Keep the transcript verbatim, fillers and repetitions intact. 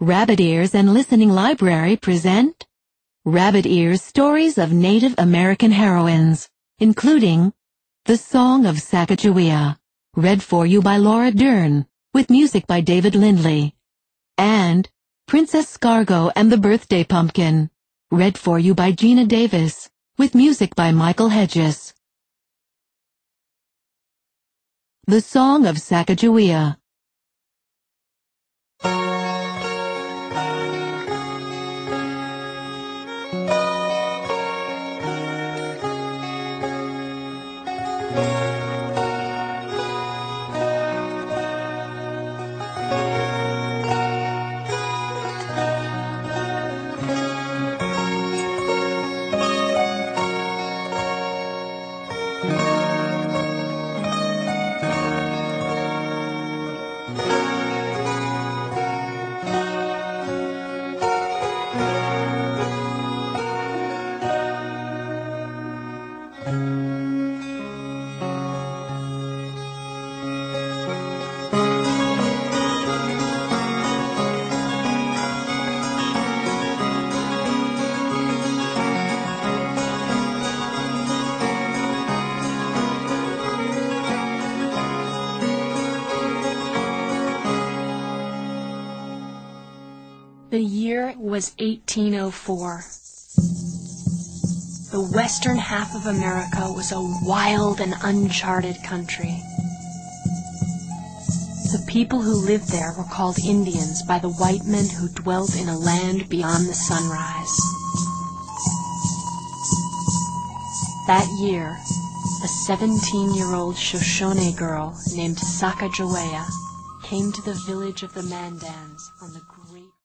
Rabbit Ears and Listening Library present Rabbit Ears Stories of Native American Heroines, including The Song of Sacagawea, read for you by Laura Dern, with music by David Lindley, and Princess Scargo and the Birthday Pumpkin, read for you by Gina Davis, with music by Michael Hedges. The Song of Sacagawea. The year was eighteen oh four. The western half of America was a wild and uncharted country. The people who lived there were called Indians by the white men who dwelt in a land beyond the sunrise. That year, a seventeen-year-old Shoshone girl named Sacagawea came to the village of the Mandans on the